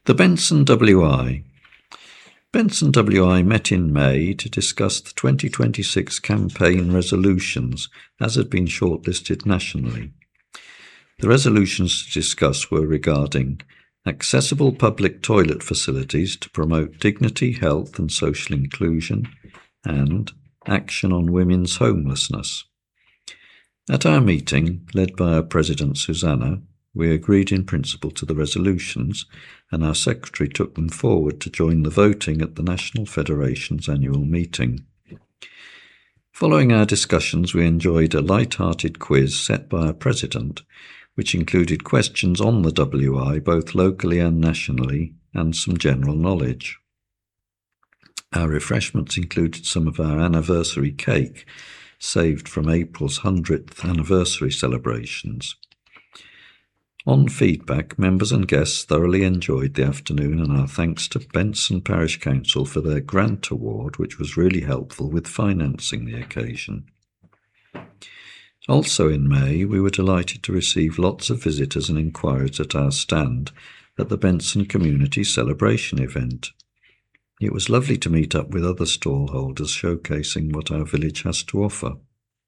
The Benson WI. Benson WI met in May to discuss the 2026 campaign resolutions as had been shortlisted nationally. The resolutions to discuss were regarding accessible public toilet facilities to promote dignity, health and social inclusion, and action on women's homelessness. At our meeting, led by our President Susanna, we agreed in principle to the resolutions, and our Secretary took them forward to join the voting at the National Federation's annual meeting. Following our discussions, we enjoyed a light-hearted quiz set by our President, which included questions on the WI both locally and nationally, and some general knowledge. Our refreshments included some of our anniversary cake, saved from April's 100th anniversary celebrations. On feedback, members and guests thoroughly enjoyed the afternoon, and our thanks to Benson Parish Council for their grant award, which was really helpful with financing the occasion. Also in May, we were delighted to receive lots of visitors and inquiries at our stand at the Benson Community Celebration event. It was lovely to meet up with other stallholders showcasing what our village has to offer.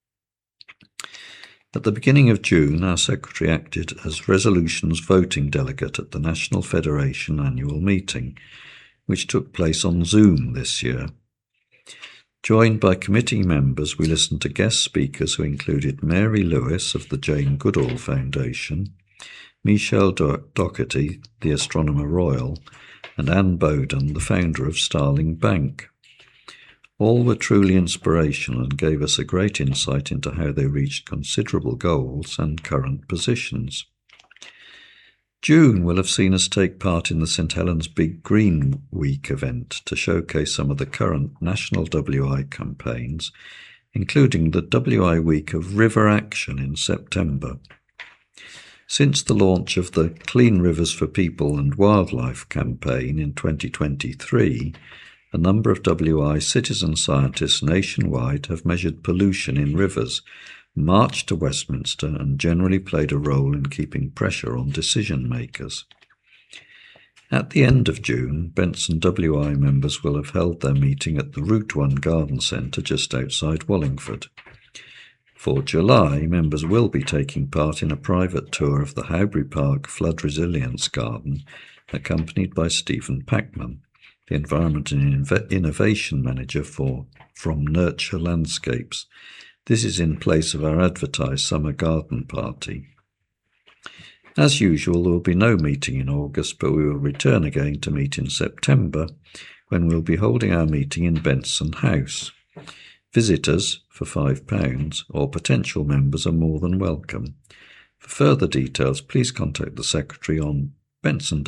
At the beginning of June, our Secretary acted as resolutions voting delegate at the National Federation annual meeting, which took place on Zoom this year. Joined by committee members, we listened to guest speakers who included Mary Lewis of the Jane Goodall Foundation, Michelle Doherty, the Astronomer Royal, and Anne Bowden, the founder of Starling Bank. All were truly inspirational and gave us a great insight into how they reached considerable goals and current positions. June will have seen us take part in the St Helens Big Green Week event to showcase some of the current national WI campaigns, including the WI Week of River Action in September. Since the launch of the Clean Rivers for People and Wildlife campaign in 2023, a number of WI citizen scientists nationwide have measured pollution in rivers, marched to Westminster, and generally played a role in keeping pressure on decision makers. At the end of June, Benson WI members will have held their meeting at the Route 1 Garden Centre just outside Wallingford. For July, members will be taking part in a private tour of the Howbury Park Flood Resilience Garden, accompanied by Stephen Packman, the Environment and Innovation Manager from Nurture Landscapes. This is in place of our advertised summer garden party. As usual, there will be no meeting in August, but we will return again to meet in September, when we'll be holding our meeting in Benson House. Visitors, for £5, or potential members are more than welcome. For further details, please contact the Secretary on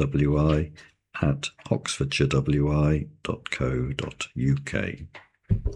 bensonwi@oxfordshirewi.co.uk.